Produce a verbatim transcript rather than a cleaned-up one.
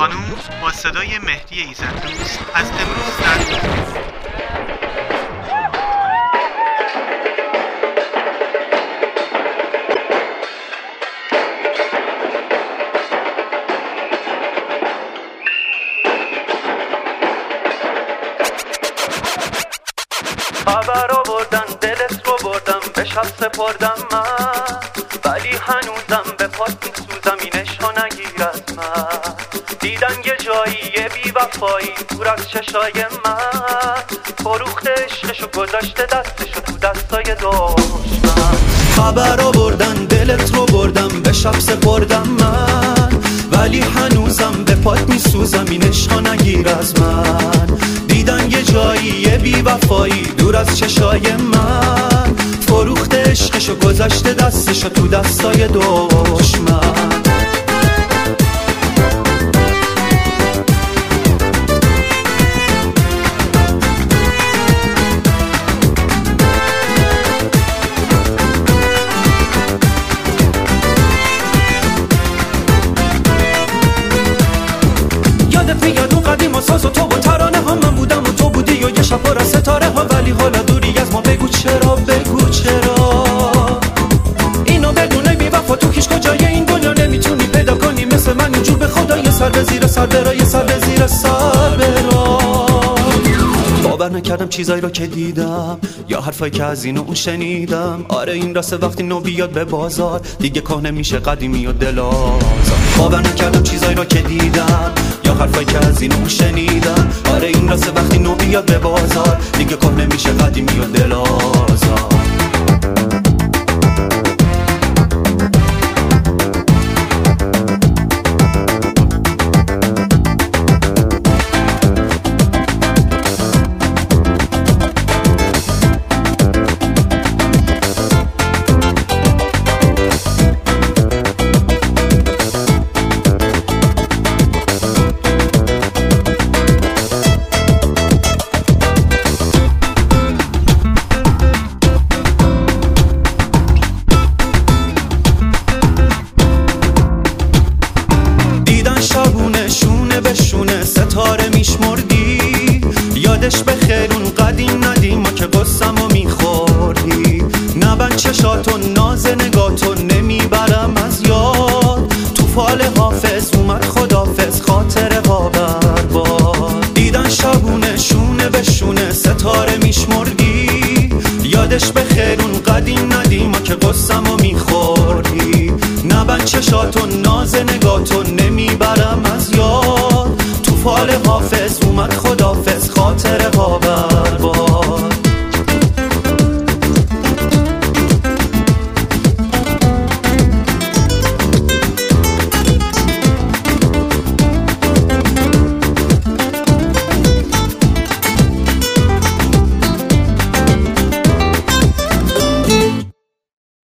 خانوم با صدای مهدی ایزددوست از امروز در خبر آوردن دلت رو بردم به شب سپردم من، ولی هنوزم به پات میسوزم این عشقا نگیر از من. دیدن یه جایی یه بی وفایی دور از چشای من، فروخت عشقشو گذاشته دستشو تو دستای دشمن. خبر آوردن دلت رو بردم به شب سپردم من، ولی هنوزم به پات میسوزم این عشقا نگیر از من. دیدن یه جایی یه بی وفایی دور از چشای من، فروخت عشقشو گذاشته دستشو تو دستای دشمن. یادت میاد اون قدیم و ساز و تو و ترانه ها، من بودم و تو بودی و یه شب پر از ستاره ها، ولی حالا دوری از ما. بگو چرا بگو چرا اینو بدونه بی وفا تو کیش کجای این دنیا نمیتونی پیدا کنی مثل من اینجور به خدا. یه سر به زیر سر برا، یه سر به زیر سر برا. باور نکردم چیزایی رو که دیدم یا حرفایی که از این و اون شنیدم. آره این راسته وقتی نو بیاد به بازار دیگه کهنه میشه قدیمی و دلازار. باور نکردم چیزایی رو که دیدم یا حرفایی که از این و اون شنیدم. آره این راسته وقتی نو بیاد به بازار دیگه کهنه میشه قدیمی و دلازار. شبونه شونه به شونه ستاره میشمردی، یادش به خیرون قدیم ندیما که قصم و میخوردی. نبند چشاتو ناز نگاتو نمیبرم از یاد، تو فال حافظ اومد خدافظ خاطر ها برباد. دیدن شبونه شونه به شونه ستاره میشمردی، یادش به خیرون قدیم ندیما که قصم و میخوردی. نبند چشاتو ناز نگاتو نمیبرم از یاد، تو فال حافظ اومد خدافظ خاطر ها برباد.